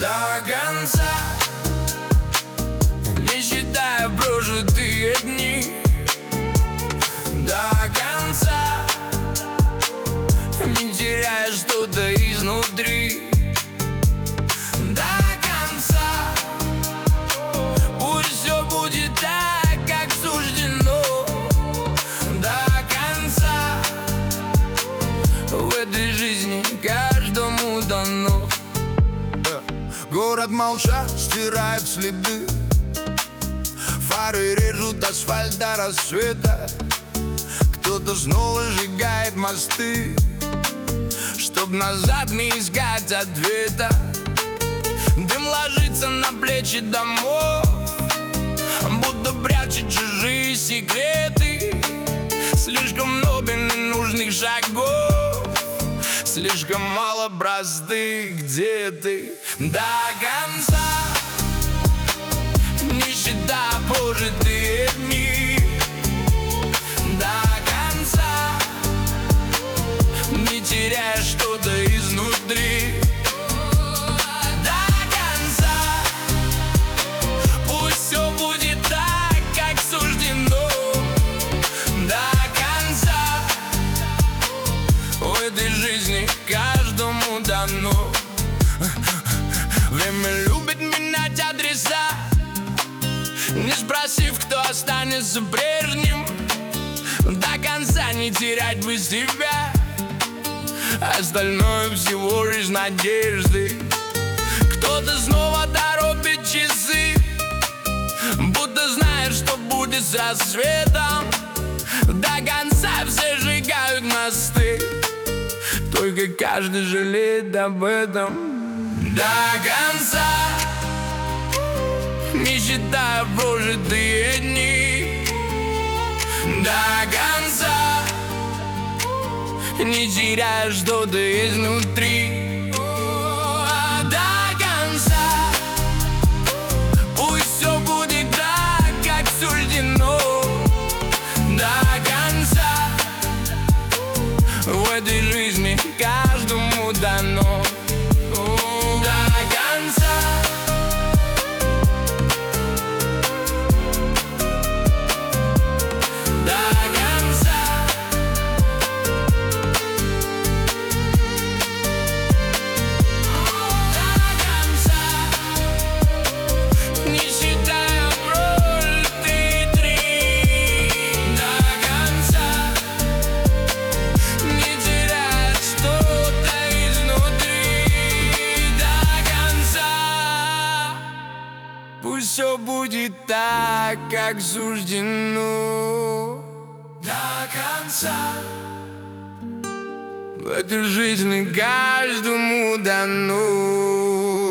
до конца, не считая прожитые дни. До конца, не теряя что-то изнутри. До конца, пусть все будет так, как суждено. До конца, в этой жизни каждому дано. Город молча стирает следы, фары режут асфальт до рассвета. Кто-то снова сжигает мосты, чтоб назад не искать ответа. Дым ложится на плечи домов, будто прячет чужие секреты. Слишком много ненужных шагов, слишком мало простых, где ты. До конца, не считая прожитые дни. До конца, не теряя что-то изнутри. До конца, пусть все будет так, как суждено. До конца, в этой жизни каждому дано. Время любит менять адреса, не спросив, кто останется прежним. До конца не терять бы себя, остальное всего лишь надежды. Кто-то снова торопит часы, будто знает, что будет с рассветом. До конца все сжигают мосты, только каждый жалеет об этом. До конца, не считая прожитые дни. До конца, не теряя что-то изнутри. До конца, пусть все будет так, как суждено. До конца, в этой жизни каждому дано. Пусть все будет так, как суждено. До конца, в этой жизни каждому дано.